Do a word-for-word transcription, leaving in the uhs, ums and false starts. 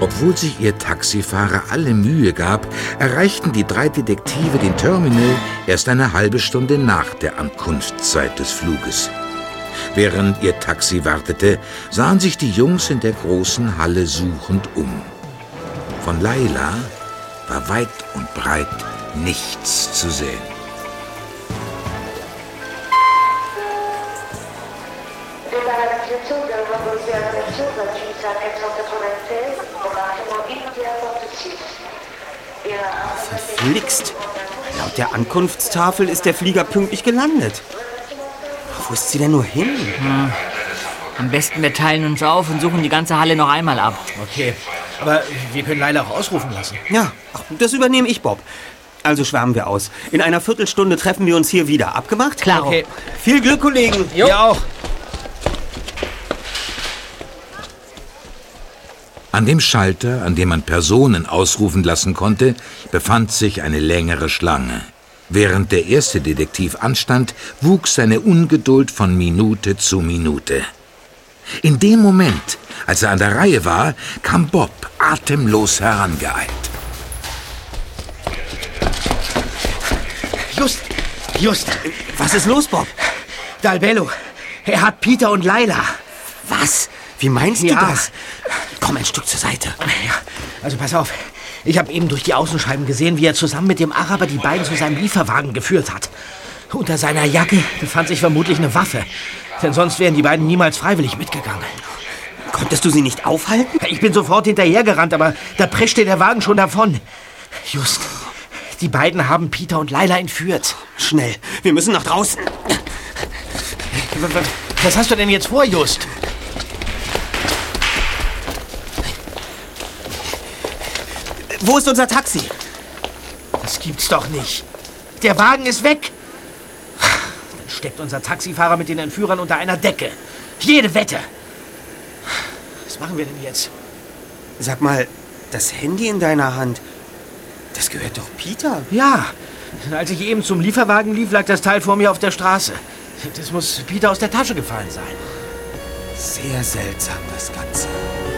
Obwohl sich ihr Taxifahrer alle Mühe gab, erreichten die drei Detektive den Terminal erst eine halbe Stunde nach der Ankunftszeit des Fluges. Während ihr Taxi wartete, sahen sich die Jungs in der großen Halle suchend um. Von Laila war weit und breit nichts zu sehen. Verflixt. Laut der Ankunftstafel ist der Flieger pünktlich gelandet. Wo ist sie denn nur hin? Hm. Am besten wir teilen uns auf und suchen die ganze Halle noch einmal ab. Okay, aber wir können Laila auch ausrufen lassen. Ja, ach, das übernehme ich, Bob. Also schwärmen wir aus. In einer Viertelstunde treffen wir uns hier wieder. Abgemacht? Klar. Okay. Viel Glück, Kollegen. Jo. Ja auch. An dem Schalter, an dem man Personen ausrufen lassen konnte, befand sich eine längere Schlange. Während der erste Detektiv anstand, wuchs seine Ungeduld von Minute zu Minute. In dem Moment, als er an der Reihe war, kam Bob atemlos herangeeilt. Just, just. Was ist los, Bob? Dalbello, er hat Peter und Laila. Was? Wie meinst Ja. du das? Komm ein Stück zur Seite. Ja, also pass auf. Ich habe eben durch die Außenscheiben gesehen, wie er zusammen mit dem Araber die beiden zu seinem Lieferwagen geführt hat. Unter seiner Jacke befand sich vermutlich eine Waffe. Denn sonst wären die beiden niemals freiwillig mitgegangen. Konntest du sie nicht aufhalten? Ich bin sofort hinterhergerannt, aber da preschte der Wagen schon davon. Just, die beiden haben Peter und Laila entführt. Schnell, wir müssen nach draußen. Was hast du denn jetzt vor, Just? Wo ist unser Taxi? Das gibt's doch nicht. Der Wagen ist weg. Dann steckt unser Taxifahrer mit den Entführern unter einer Decke. Jede Wette. Was machen wir denn jetzt? Sag mal, das Handy in deiner Hand, das gehört doch Peter. Ja, als ich eben zum Lieferwagen lief, lag das Teil vor mir auf der Straße. Das muss Peter aus der Tasche gefallen sein. Sehr seltsam, das Ganze.